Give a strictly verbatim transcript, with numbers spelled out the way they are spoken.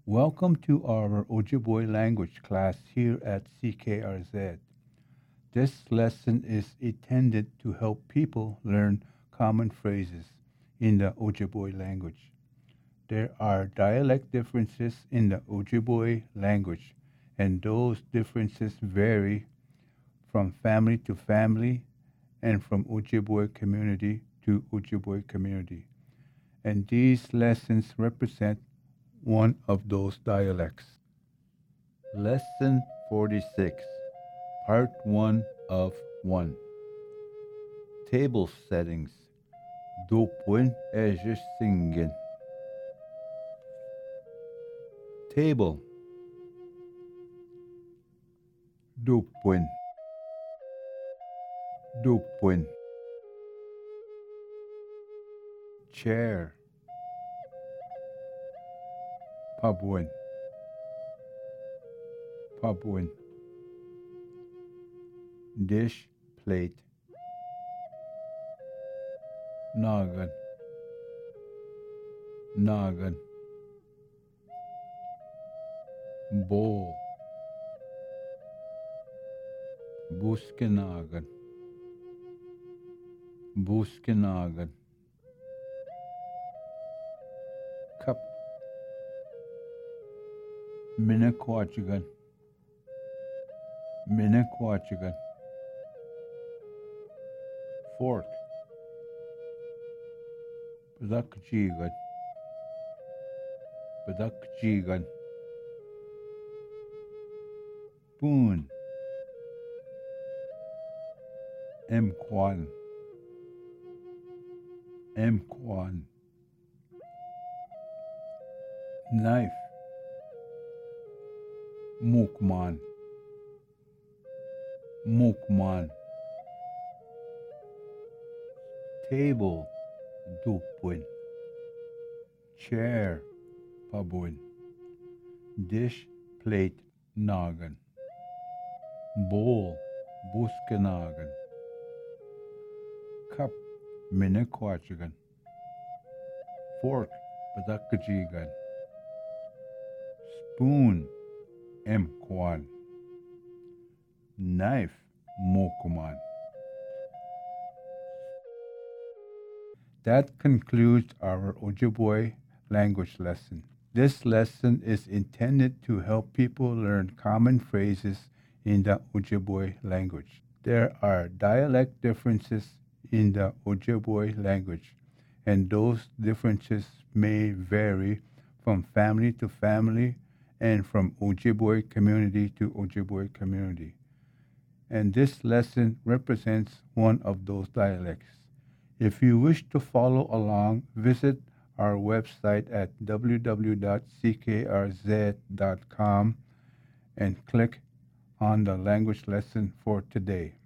Welcome to our Ojibwe language class here at C K R Z. This lesson is intended to help people learn common phrases in the Ojibwe language. There are dialect differences in the Ojibwe language, and those differences vary from family to family and from Ojibwe community to Ojibwe community. And these lessons represent one of those dialects. Lesson forty-six, Part one of one. Table settings. Dopwin ejer singen. Table. Dopwin. Dopwin. Chair. Pabwin. Pabwin. Dish, plate. Noggin. Noggin. Bowl. Buskinagan. Buskinagan. Cup. Minnequachigan. Minnequachigan. Fork. Badakjigan. Badakjigan. Spoon. Mquan. Mquan. Knife. Mukman. Mukman. Table. Dupwin. Chair. Pabwin. Dish, plate. Noggin. Bowl. Buskanagan. Cup. Minnequachigan. Fork. Badakajigan. Spoon. Mquan. Knife. Mokuman. That concludes our Ojibwe language lesson. This lesson is intended to help people learn common phrases in the Ojibwe language. There are dialect differences in the Ojibwe language, and those differences may vary from family to family and from Ojibwe community to Ojibwe community. And this lesson represents one of those dialects. If you wish to follow along, visit our website at w w w dot c k r z dot com and click on the language lesson for today.